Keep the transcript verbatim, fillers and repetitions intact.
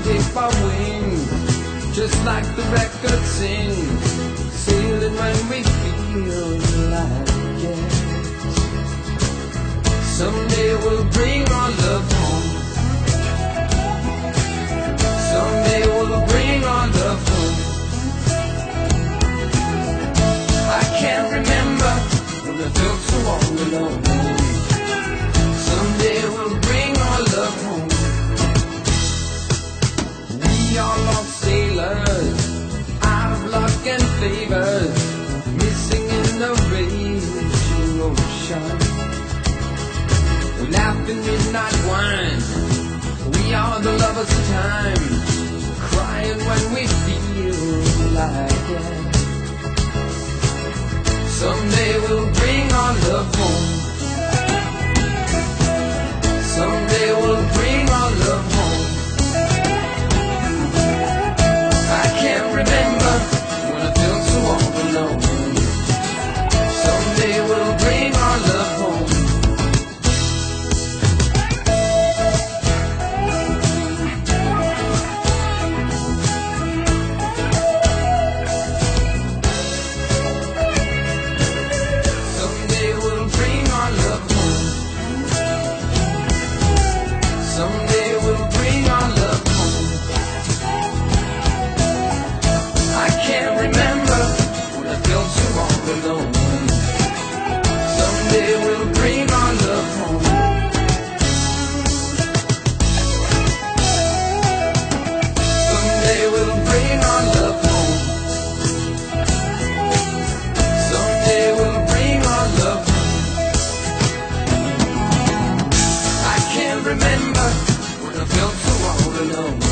if our wings, just like the record sings, sailing when we feel like it. Someday we'll bring our love home. Someday we'll bring our love home. I can't remember when I felt so all alone. Someday we'll bring our love home. We are lost sailors, out of luck and favors, missing in the raging ocean. We laugh in midnight wine, we are the lovers of time, crying when we feel like it. Someday we'll bring our love home. Someday we'll bring our love home. I can't remember when I felt so all alone. Someday we'll bring our love home. Someday we'll bring our love home. Someday we'll bring our love home. I can't remember when I felt so all alone. Someday we'll bring our love home. Someday we'll bring our love home. Someday we'll bring our love home. I can't remember when I felt so all alone.